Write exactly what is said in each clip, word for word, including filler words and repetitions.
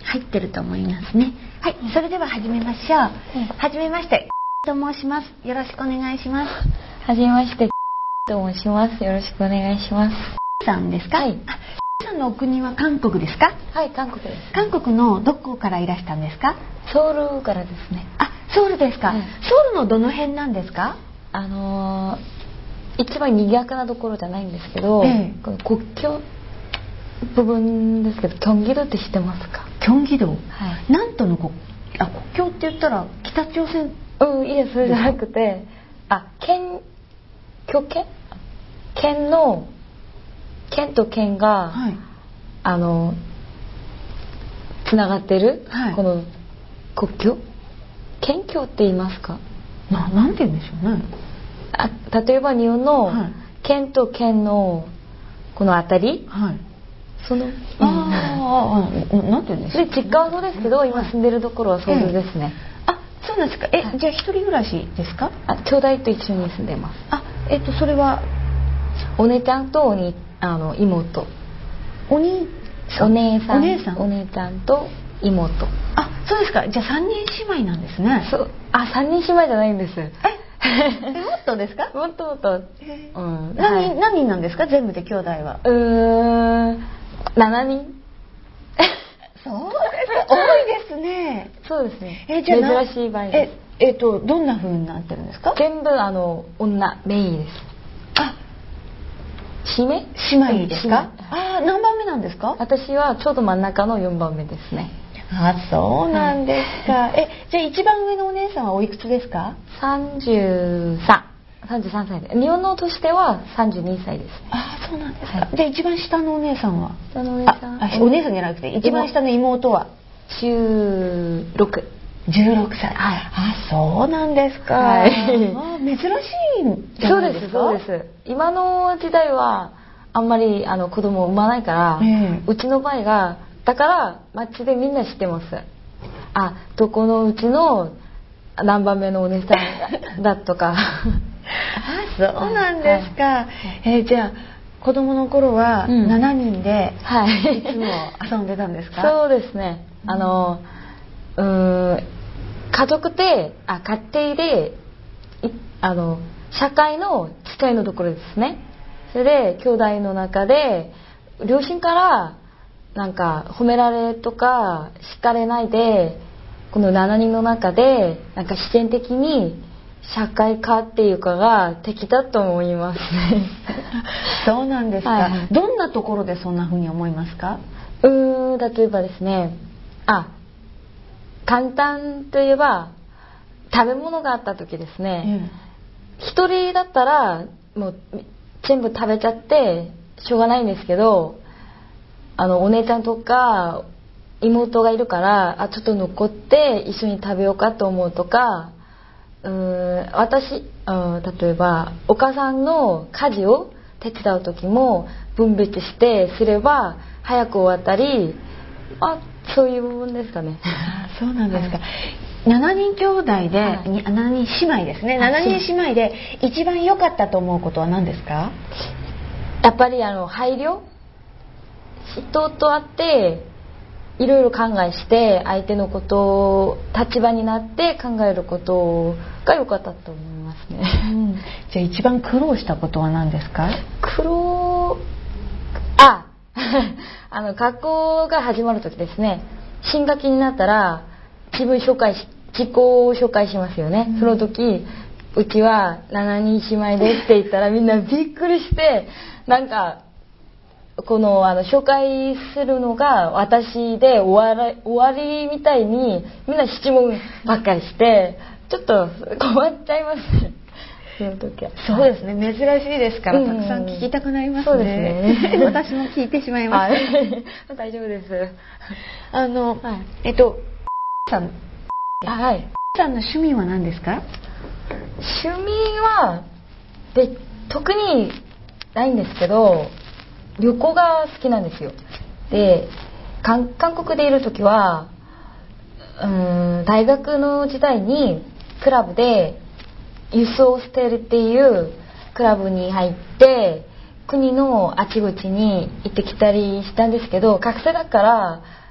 入ってると思いますね。はい、それでは始めましょう。はじめまして、と申します。よろしくお願いします。 はじめまして、と申します。よろしくお願いします。 さんですか？はい。あ、さんのお国は韓国ですか？ はい、韓国です。 韓国のどこからいらしたんですか？ ソウルからですね。 あ、ソウルですか？ はい、 ソウルのどの辺なんですか？ あのー、一番賑やかなところじゃないんですけど、ええ、この国境部分ですけど、キョンギ道って知ってますか？ キョンギ道、はい、 なんとの国、あ、国境って言ったら北朝鮮。 うん、いえ、それじゃなくて、あ、県、境県県の県と県が、はい、あのつながってる、はい、この国境、県境って言いますか？ な、なんて言うんでしょうね。 あ、例えば日本の県と県のこの辺り、はい、その、 ああ、なんて言うんでしょう、ね、 で実家はそうですけど、今住んでるところはソウルですね。 えー、あ、そうなんですか。え、はい、じゃあ一人暮らしですか？ あ、兄弟と一緒に住んでます。 あ、えっとそれはお姉ちゃんとおにあの妹。 お兄お姉さん、 お姉さん、 お姉ちゃんと妹。 あ、そうですか。じゃあさんにん姉妹なんですね。 そう、あ、さんにん姉妹じゃないんです。ええ、もっとですか？ もっともっと、うん、 何、はい、何人なんですか？全部で兄弟は。 うーん、しちにん。 そうですか。多いですね。 そうですね。 え、じゃあ珍しい場合です。 え、えっとどんな風になってるんですか？ 全部あの女、メイです。 あ、 姉妹？ 姉妹ですか？あ、何番目なんですか？ 私はちょうど真ん中のよんばんめですね。 あ、そうなんですか。はい、え、じゃあ一番上のお姉さんはおいくつですか？ さんじゅうさん、さんじゅうさんさいで、日本のとしてはさんじゅうにさいですね。 あ、そうなんですか。はい、で一番下のお姉さんは？ 下のお姉さん、 あ、お姉さんじゃなくて一番下の妹は？ じゅうろく。 じゅうろくさい。はい、あ、そうなんですか。はい、あ、珍しいんじゃないですか？ そうです、そうです。今の時代はあんまりあの子供を産まないから、えー、うちの場合がだから街でみんな知ってます。あ、どこのうちの何番目のお姉さんだとか。あ、 そうなんですか。はい、えー、じゃあ子供の頃はしちにんでいつも遊んでたんですか？ そうですね。あの、うーん、家族で、あ、家庭で、あの社会の近いのところですね。それで兄弟の中で両親からなんか褒められとか叱れないで、このしちにんの中でなんか自然的に社会化っていうかができたと思いますね。 そうなんですか。はい、どんなところでそんな風に思いますか？ うーん、例えばですね、あ、簡単といえば食べ物があった時ですね、うん、一人だったらもう全部食べちゃってしょうがないんですけど、あのお姉ちゃんとか妹がいるから、あ、ちょっと残って一緒に食べようかと思うとか、うーん、私、うん、例えばお母さんの家事を手伝う時も分別してすれば早く終わったり、あ、そういう部分ですかね。 あ、そうなんですか。はい、しちにん兄弟で、はい、しちにん姉妹ですね。しちにん姉妹で一番良かったと思うことは何ですか？ やっぱりあの配慮、人と会っていろいろ考えして相手のことを立場になって考えることが良かったと思いますね。 うん、じゃあ一番苦労したことは何ですか？ 苦労、ああの学校が始まる時ですね、新学期になったら自分紹介し自己紹介しますよね。うん、その時うちはしちにん姉妹ですって言ったらみんなびっくりして、なんかこのあの紹介するのが私で終わり、終わりみたいにみんな質問ばっかりしてちょっと困っちゃいますね。その時は。 そうですね、珍しいですから、うん、たくさん聞きたくなりますね。そうですね。私も聞いてしまいました。大丈夫です。 あの、はい、えっとさん、 はい、 さんの趣味は何ですか？ 趣味はで特にないんですけど、旅行が好きなんですよ。で、韓国でいる時はうーん、大学の時代にクラブでユースオーステルっていうクラブに入って国のあちこちに行ってきたりしたんですけど、学生だから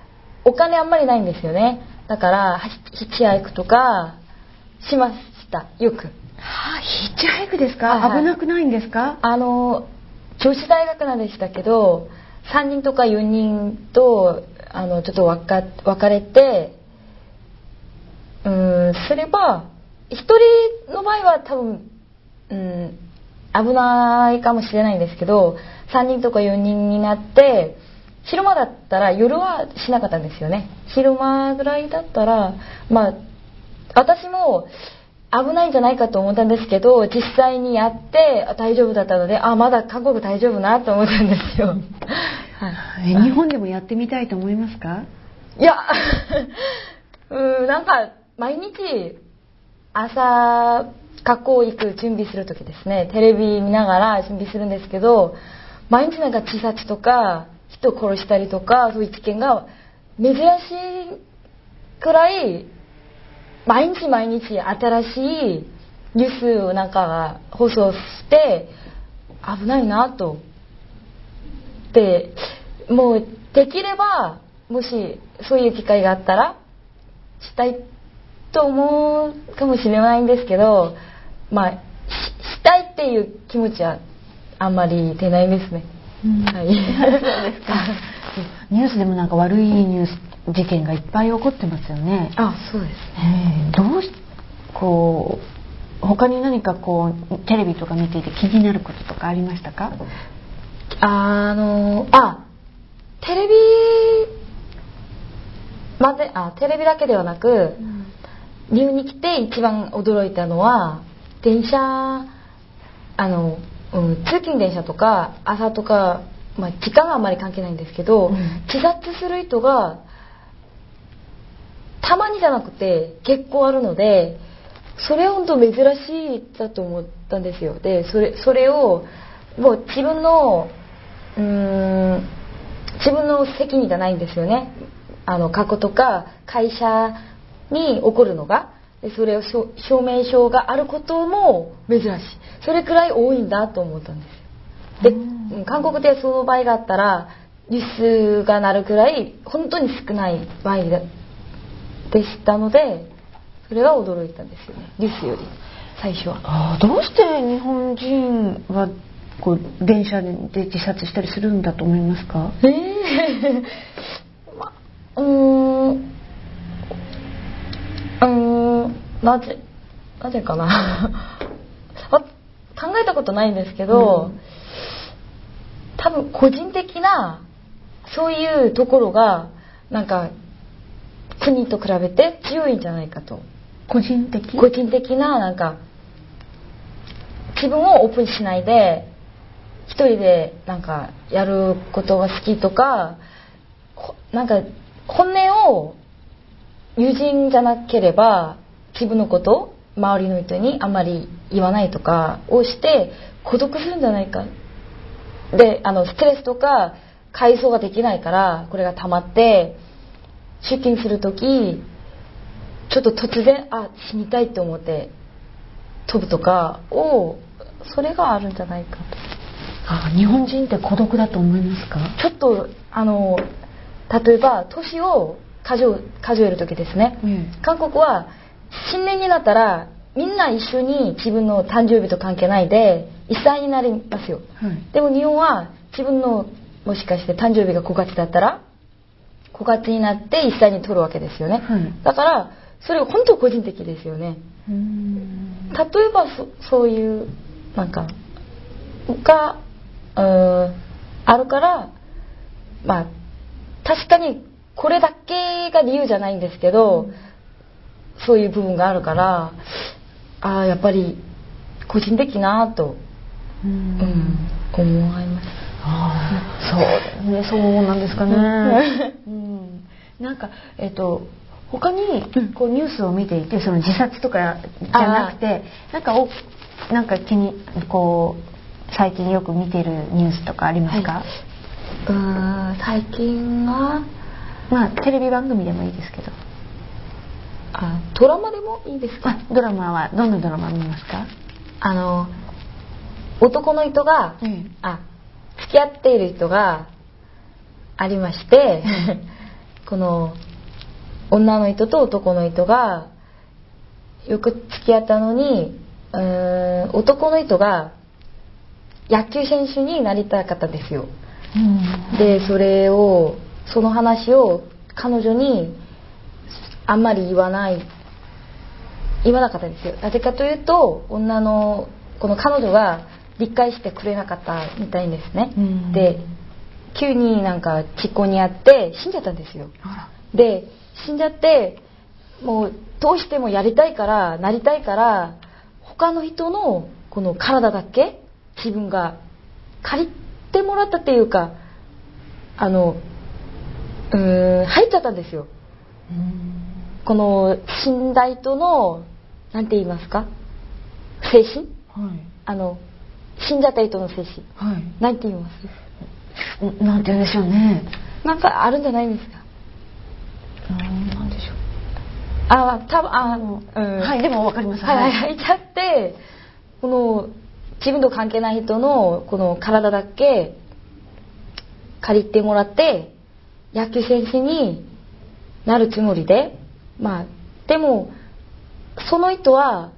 お金あんまりないんですよね。だからヒッチハイクとかしましたよく。 はあ、ヒッチハイクですか？はいはい、危なくないんですか？ あの女子大学なんでしたけどさんにんとかよにんとあのちょっと分か別れてうーんすればひとりの場合は多分うん危ないかもしれないんですけどさんにんとかよにんになって昼間だったら夜はしなかったんですよね。昼間ぐらいだったらまあ私も危ないんじゃないかと思ったんですけど実際にやって大丈夫だったのであまだ韓国大丈夫なと思ったんですよ。 はい、日本でもやってみたいと思いますか？ いやうんなんか毎日朝学校行く準備する時ですねテレビ見ながら準備するんですけど毎日なんか自殺とか人を殺したりとかそういう事件が珍しいくらい毎日毎日新しいニュースをなんか放送して危ないなとでもうできればもしそういう機会があったらしたいと思うかもしれないんですけどまあ し, したいっていう気持ちはあんまり出ないですね、 うんはい、そうですかニュースでもなんか悪いニュース事件がいっぱい起こってますよね。 あ、そうですね。どうしこう他に何かこうテレビとか見ていて気になることとかありましたか？ あのあテレビまであテレビだけではなく、うん、日本に来て一番驚いたのは電車あの、うん、通勤電車とか朝とか、まあ、時間はあんまり関係ないんですけど、うん、自殺する人がたまにじゃなくて結構あるのでそれ本当珍しいだと思ったんですよ。でそれ、それをもう自分のうーん自分の責任じゃないんですよね。あの過去とか会社に起こるのがでそれを証明書があることも珍しいそれくらい多いんだと思ったんですよ。で韓国でその場合があったらニュースがなるくらい本当に少ない場合でしたのでそれは驚いたんですよねニュースより最初は。 あどうして日本人はこう電車で自殺したりするんだと思いますか？ えーま、うーんうーんなぜなぜかな考えたことないんですけど、うん、多分個人的なそういうところがなんか国と比べて強いんじゃないかと。 個人的個人的ななんか自分をオープンしないで一人でなんかやることが好きとかなんか本音を友人じゃなければ自分のこと周りの人にあんまり言わないとかをして孤独するんじゃないかであのストレスとか解消ができないからこれが溜まって出勤するときちょっと突然あ死にたいと思って飛ぶとかをそれがあるんじゃないかと。 あ日本人って孤独だと思いますか？ ちょっとあの例えば年を数える時ですね、うん、韓国は新年になったらみんな一緒に自分の誕生日と関係ないでいっさいになりますよ、はい、でも日本は自分のもしかして誕生日がごがつだったらごがつになっていっさいに取るわけですよね、はい、だからそれは本当個人的ですよね。うーん例えば そ, そういうなんかがあるからまあ確かにこれだけが理由じゃないんですけど、うん、そういう部分があるからあやっぱり個人的なと、うんうん、思います。 あそうねそうなんですかね、うん、なんかえっと他にこうニュースを見ていてその自殺とかじゃなくてなんかおなんか気にこう最近よく見てるニュースとかありますか？はい、 うーん最近はまあテレビ番組でもいいですけどあドラマでもいいですか？ ドラマはどんなドラマ見ますか？ あの男の人が、うん、あ付き合っている人がありまして、うん、この女の人と男の人がよく付き合ったのに、うーん男の人が野球選手になりたかったんですよ、うん、でそれをその話を彼女にあんまり言わない言わなかったんですよ。なぜかというと女のこの彼女が理解してくれなかったみたいですね、うん、で急になんか事故にあって死んじゃったんですよ。で死んじゃってもうどうしてもやりたいからなりたいから他の人のこの体だけ自分が借りてもらったっていうかあのうーん入っちゃったんですよ。うんこの死んだ人のなんて言いますか精神、はい、あの死んじゃった人の精神、はい、なんて言いますなんて言うんでしょうね。 なんかあるんじゃないんですか。 なんでしょう。 あ多分あの、 うん、はいでもわかります。 はいはい入っちゃってこの自分と関係ない人のこの体だけ借りてもらって野球選手になるつもりで、まあでもその人は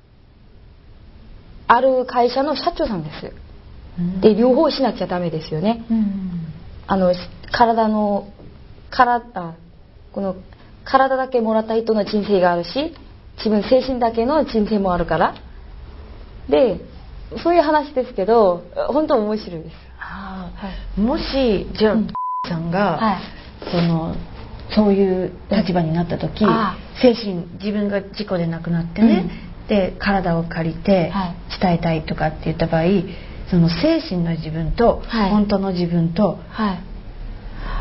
ある会社の社長さんです。で両方しなきゃダメですよね。あの体の体この体だけもらった人の人生があるし自分精神だけの人生もあるからでそういう話ですけど本当面白いです。 あ、はい、もしじゃあ、うん、さんが、はい、そのそういう立場になった時、うん、精神自分が事故で亡くなってね、うん、で体を借りて伝えたいとかって言った場合、その精神の自分と本当の自分と、はい、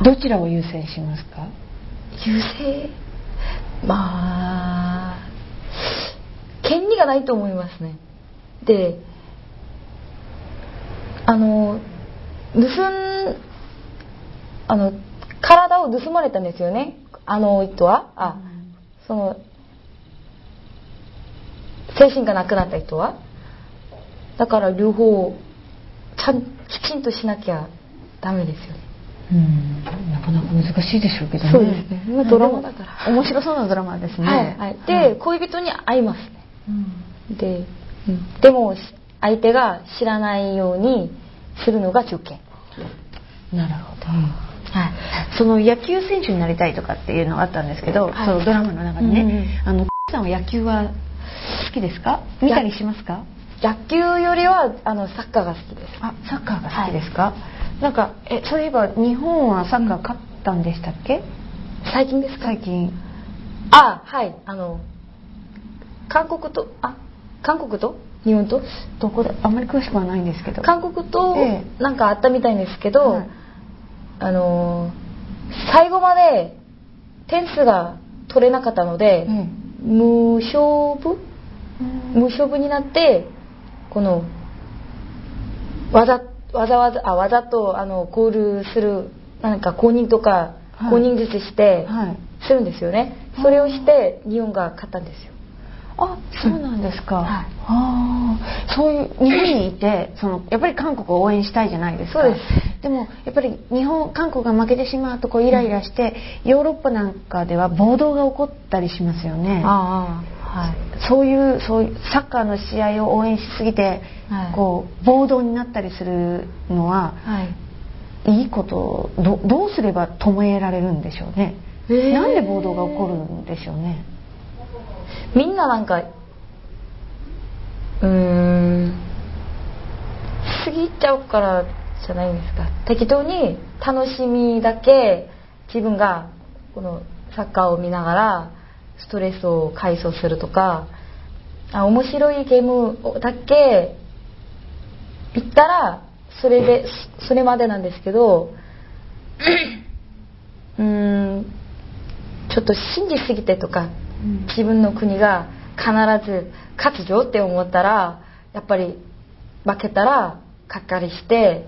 どちらを優先しますか？ 優先まあ権利がないと思いますね。であの盗んあの体を盗まれたんですよねあの人はあ、うん、その精神がなくなった人はだから両方ちゃんきちんとしなきゃダメですよね。 うんなかなか難しいでしょうけどね。 そうですね。今ドラマだから面白そうなドラマですね。 はいはい、で、はい、恋人に会いますね、うん、で、うん、でも相手が知らないようにするのが条件。 なるほど、うんはい、その野球選手になりたいとかっていうのがあったんですけど、はい、そのドラマの中でね、うんうん、あのさんは野球は好きですか？見たりしますか？ 野球よりはあのサッカーが好きです。 あ、サッカーが好きですか？はい、なんかえそういえば日本はサッカー勝ったんでしたっけ？うん、 最近ですか？ 最近。 あ、はいあの韓国とあ韓国と日本とどこであんまり詳しくはないんですけど韓国となんかあったみたいですけど、ええはいあの最後まで点数が取れなかったので、うん、無勝負、うん、無勝負になってこのわざわざわざあわざとあのゴールするなんか公認とか、はい、公認術してするんですよね、はい、それをして日本が勝ったんですよ。 あ、そうなんですか、うんはい、あそういう日本にいてそのやっぱり韓国を応援したいじゃないですか。 そうです。 でもやっぱり日本韓国が負けてしまうとこうイライラして、うん、ヨーロッパなんかでは暴動が起こったりしますよね。 ああ、はい、 そういうそういうサッカーの試合を応援しすぎて、はい、こう暴動になったりするのは、はい、いいことどどうすれば止められるんでしょうね。えー、なんで暴動が起こるんでしょうね。 みんななんかうーん過ぎちゃうからじゃないですか。適当に楽しみだけ自分がこのサッカーを見ながらストレスを解消するとかあ面白いゲームだけ見たらそれでそれまでなんですけどうーんちょっと信じすぎてとか自分の国が必ず勝つぞって思ったらやっぱり負けたらがっかりして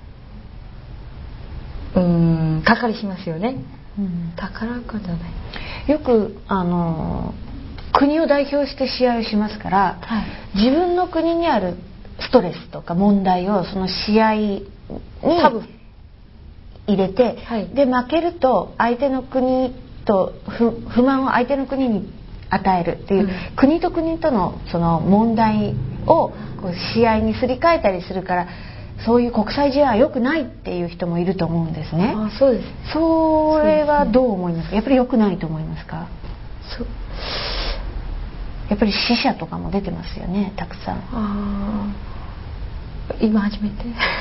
うーんがっかりしますよね、うん、宝かじゃないよくあの国を代表して試合をしますから、はい、自分の国にあるストレスとか問題をその試合に多分入れて、はい、で負けると相手の国と 不, 不満を相手の国に与えるっていう、うん、国と国とのその問題をこう試合にすり替えたりするから、そういう国際試合は良くないっていう人もいると思うんですね。 あ、そうです。 それはどう思いますか？やっぱり良くないと思いますか？ そうやっぱり死者とかも出てますよね、たくさん。 あ、今初めて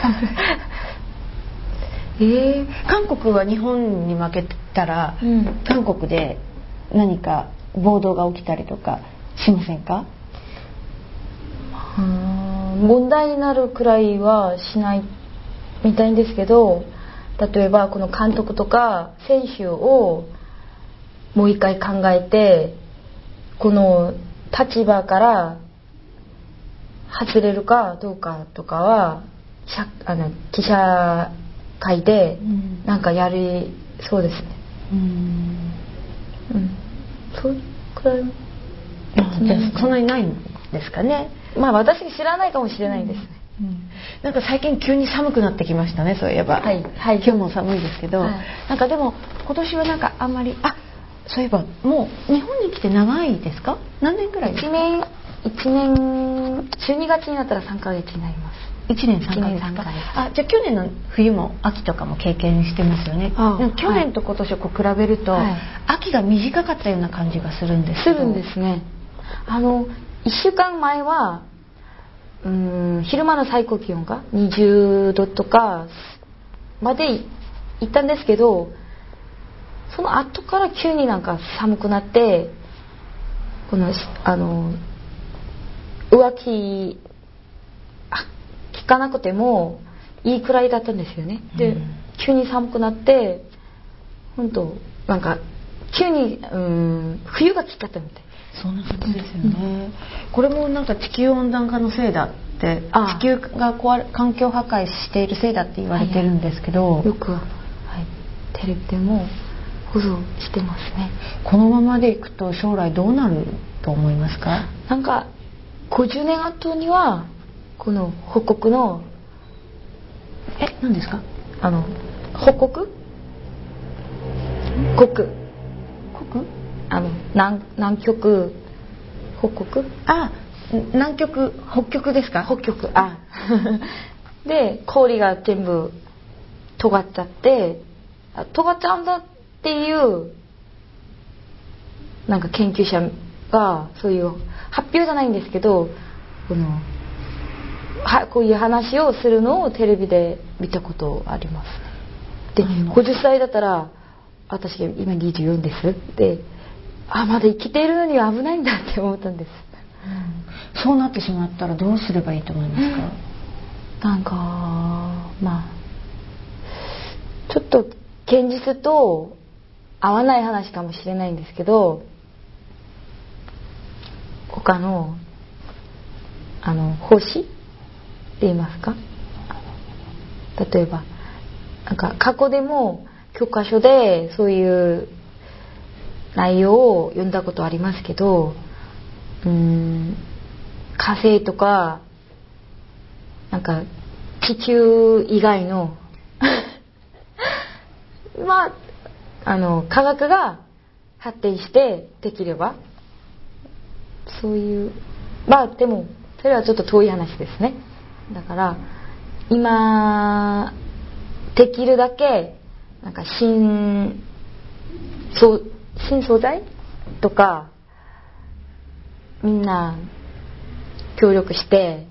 えー、 韓国は日本に負けたら、うん、韓国で何か暴動が起きたりとかしませんか？ うん、問題になるくらいはしないみたいんですけど、例えばこの監督とか選手をもう一回考えて、この立場から外れるかどうかとかはあの記者会でなんかやりそうですね。うん、うん、そうくらい、 うん、そんなにないんですかね。 まあ私知らないかもしれないですね。 うんうん、なんか最近急に寒くなってきましたね、そういえば。 はいはい、 今日も寒いですけど、はい、なんかでも今年はなんかあんまり、あ、そういえばもう日本に来て長いですか？何年くらいですか？ いちねんいちねんじゅうにがつになったらさんかげつになります。 いちねんさんかげつか。あ、じゃあ去年の冬も秋とかも経験してますよね。あ、でも去年と今年をこう比べると、はい、秋が短かったような感じがするんですけど。 するんですね。あのいっしゅうかんまえはうーん昼間の最高気温がにじゅうどとかまで行ったんですけど、その後から急になんか寒くなって、このあの上着着かなくてもいいくらいだったんですよね。で、うん、急に寒くなって、本当なんか急にうーん冬が来ちゃったみたい。 そんな感じですよね。うん、これもなんか地球温暖化のせいだって、地球が壊れ環境破壊しているせいだって言われてるんですけど、 はいはい、よく、はい、テレビでも放送してますね。 このままでいくと将来どうなると思いますか？ なんかごじゅうねんごにはこの北極のえ何ですか？ あの北極国国あの 南, 南極北極あ南極北極ですか？ 北極あで氷が全部尖っちゃって尖っちゃうんだっていうなんか研究者がそういう発表じゃないんですけど、このはこういう話をするのをテレビで見たことあります。でごじゅっさいだったら私が今にじゅうよんですで、あまだ生きているのには危ないんだって思ったんです。 うん、そうなってしまったらどうすればいいと思いますか？ なんかまあちょっと現実と合わない話かもしれないんですけど、他のあの星って言いますか、例えばなんか過去でも教科書でそういう内容を読んだことありますけど、うーん火星とかなんか地球以外のまああの科学が発展してできればそういうまあでもそれはちょっと遠い話ですね。だから今できるだけなんか新素新素材とかみんな協力して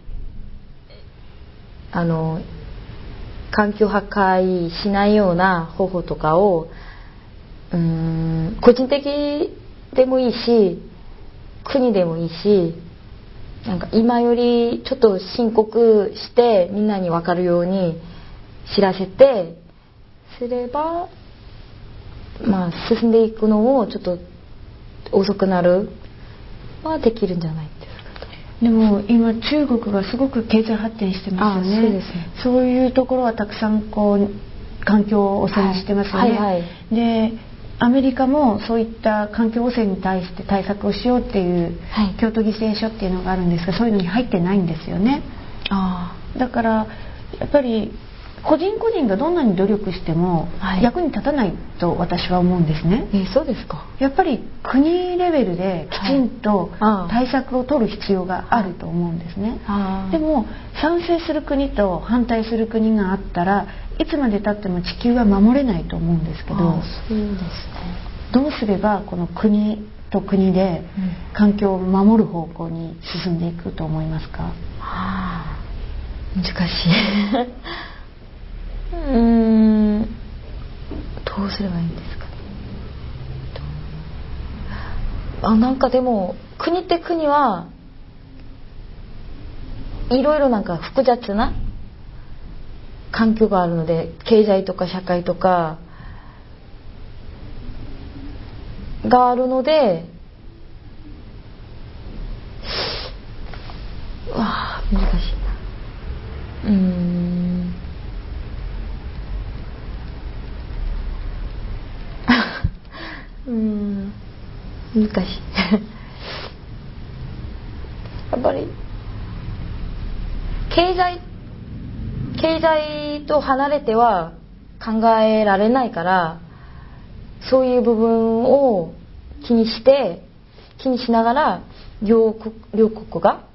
あの環境破壊しないような方法とかをうーん個人的でもいいし国でもいいし、なんか今よりちょっと申告してみんなに分かるように知らせてすれば、まあ進んでいくのをちょっと遅くなるはできるんじゃないですか。 でも今中国がすごく経済発展してますよね。 そうですね。そういうところはたくさんこう環境汚染してますよね。はいはいはい、でアメリカもそういった環境汚染に対して対策をしようっていう京都議定書っていうのがあるんですが、そういうのに入ってないんですよね。あだからやっぱり個人個人がどんなに努力しても役に立たないと私は思うんですね。 えー、そうですか。 やっぱり国レベルできちんと対策を取る必要があると思うんですね。 はい、 でも賛成する国と反対する国があったらいつまでたっても地球は守れないと思うんですけど、 そうですね、 どうすればこの国と国で環境を守る方向に進んでいくと思いますか？ はあ、難しい。うーん、どうすればいいんですかね。あ、なんかでも国って国はいろいろなんか複雑な環境があるので、経済とか社会とかがあるので、うわあ、難しいな。うーんうーん難しい。やっぱり経済経済と離れては考えられないから、そういう部分を気にして気にしながら両国、両国が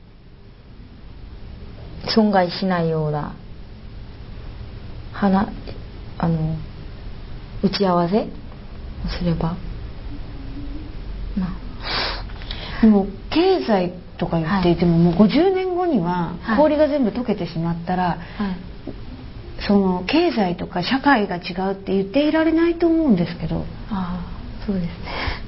損害しないような話あの打ち合わせをすれば、まあ、でも経済とか言っていても、はい、もうごじゅうねんごには氷が全部溶けてしまったら、はい、その経済とか社会が違うって言っていられないと思うんですけど。 ああ、そうですね。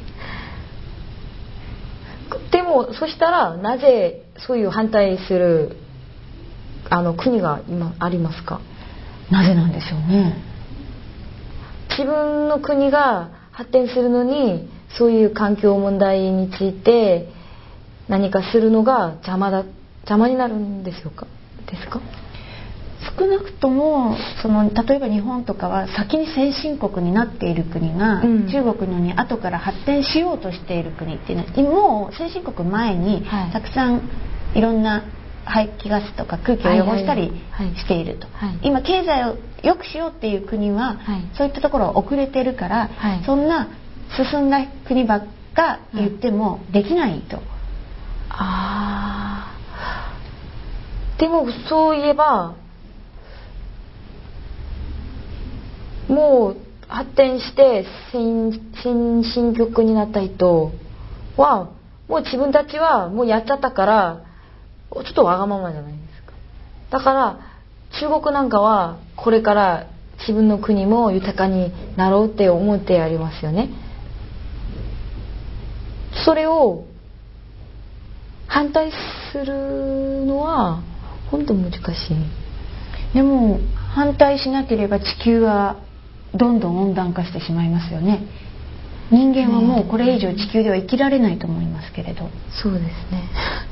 でもそしたらなぜそういう反対するあの国が今ありますか？ なぜなんでしょうね。 自分の国が発展するのにそういう環境問題について何かするのが邪魔だ邪魔になるんでしょうかですか？ 少なくともその例えば日本とかは先に先進国になっている国が、うん、中国のように後から発展しようとしている国っていうのはもう先進国前にたくさんいろんな排気ガスとか空気を汚したりしていると、はいはいはい、今経済を良くしようっていう国は、はい、そういったところは遅れてるから、はい、そんな進んだ国ばっか言ってもできないと、はい、 あーでもそういえばもう発展して先進国になった人はもう自分たちはもうやっちゃったからちょっとわがままじゃないですか。だから中国なんかはこれから自分の国も豊かになろうって思ってありますよね。それを反対するのは本当難しい。 でも反対しなければ地球はどんどん温暖化してしまいますよね。人間はもうこれ以上地球では生きられないと思いますけれど。 そうですね。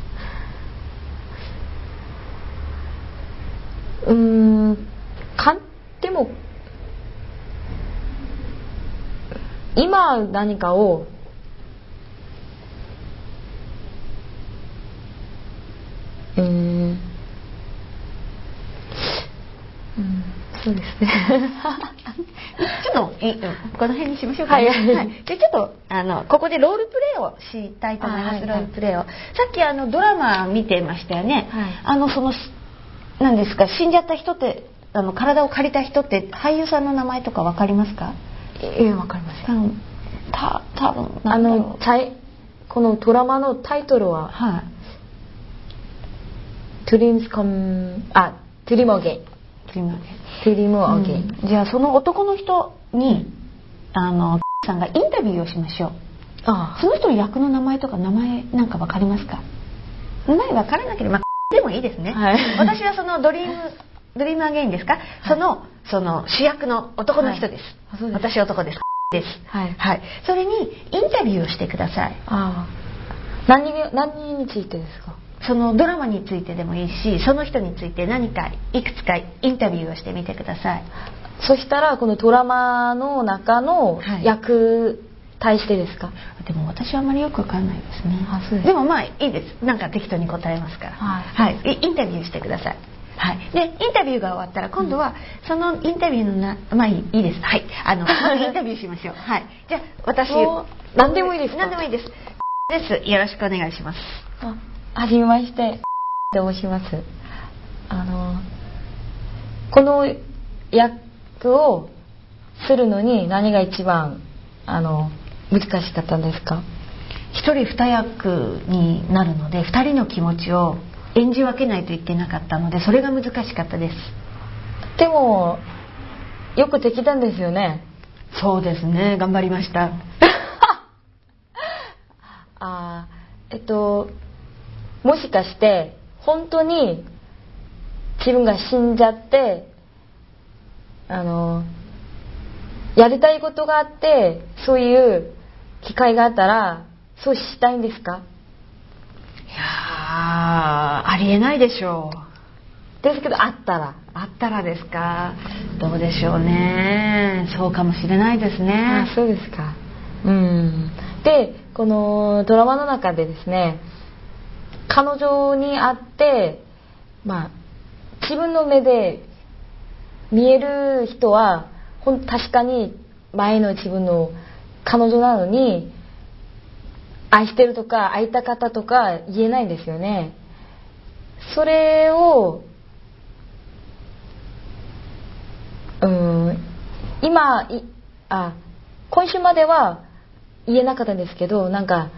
うーんかでも今何かをうーん、うん、そうですね。 ちょっといこの辺にしましょうかね。はいはいはい、でちょっとあのここでロールプレイをしたいと思います。はいはい、ロールプレイをさっきあのドラマ見てましたよね。はい、あのその何ですか、死んじゃった人ってあの体を借りた人って俳優さんの名前とか分かりますか？ ええ、分かりません。 た多分あのこのドラマのタイトルは、はい、Dreams Come あ Dream Again Dream Again、うん、 じゃあその男の人にあのさんがインタビューをしましょう。ああ、その人の役の名前とか名前なんか分かりますか？名前分からなければ、まあ、でもいいですね。はい、私はそのドリームドリームアゲインですか、はい、そのその主役の男の人です。はい、私は男です。です。はい、はい。それにインタビューをしてください。 ああ。何何についてですか？ そのドラマについてでもいいし、その人について何かいくつかインタビューをしてみてください。 そしたらこのドラマの中の役対してですか？はい、 でも私はあまりよくわかんないですね。 あ、そうです。 でもまあいいです。なんか適当に答えますから。はい。はい、インタビューしてください。 はい、でインタビューが終わったら今度はそのインタビューのなまあいいいいですはいあのまずインタビューしましょうはいじゃあ私何でもいいですか？ 何でもいいですですよろしくお願いします。 あ、はじめましてと申します。あのこの役をするのに何が一番あの難しかったんですか？ 一人二役になるので二人の気持ちを演じ分けないといけなかったのでそれが難しかったです。 でもよくできたんですよね。 そうですね頑張りましたあえっともしかして本当に自分が死んじゃってあのやりたいことがあってそういう機会があったらそうしたいんですか？ いやありえないでしょうですけどあったらあったらですか？どうでしょうねそうかもしれないですね。 あそうですか。うんでこのドラマの中でですね彼女に会ってまあ自分の目で見える人はほん確かに前の自分の彼女なのに愛してるとか会いたかったとか言えないんですよね。それをうん今いあ今週までは言えなかったんですけどなんか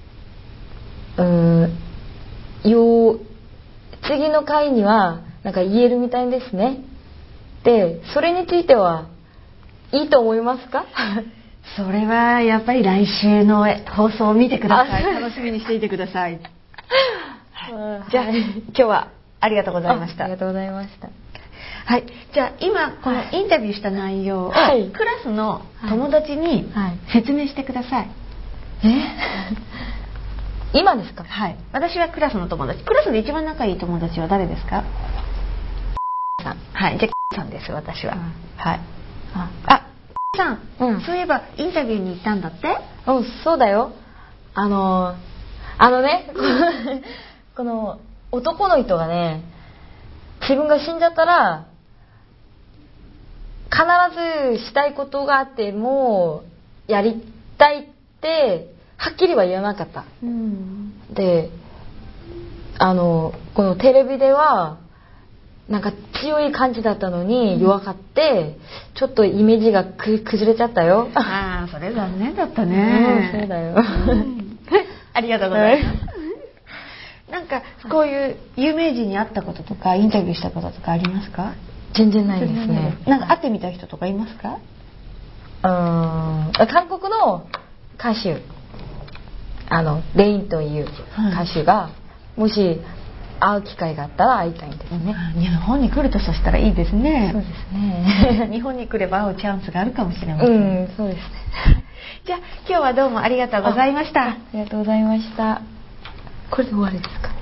うんよ次の回にはなんか言えるみたいですね。でそれについてはいいと思いますか？ それはやっぱり来週の放送を見てください。楽しみにしていてくださいじゃあ今日はありがとうございました。 ありがとうございました。 はい、じゃあ今このインタビューした内容をクはい、 ラスの友達に説明してください。 え今ですか？ はい、私はクラスの友達。クラスで一番仲いい友達は誰ですか？さん。はい、じゃあさんです私は。はい。あ、あさん、うん、そういえばインタビューに行ったんだって？ うん、そうだよ。あのあのねこの男の人がね自分が死んじゃったら必ずしたいことがあってもやりたいってはっきりは言わなかった、うん、であのこのテレビではなんか強い感じだったのに弱かって、うん、ちょっとイメージがく崩れちゃったよ。 ああそれ残念だったね、 うん、そうだよ、 うん、ありがとうございます、なんかこういう有名人に会ったこととかインタビューしたこととかありますか？ 全然ないですね。 なんか会ってみた人とかいますか？ うーん韓国の歌手あのレインという歌手が、はい、もし会う機会があったら会いたいんですね。 日本に来るとそしたらいいですね。 そうですね日本に来れば会うチャンスがあるかもしれません。 うん、そうですねじゃあ今日はどうもありがとうございました。 あ, ありがとうございました。これで終わりですか？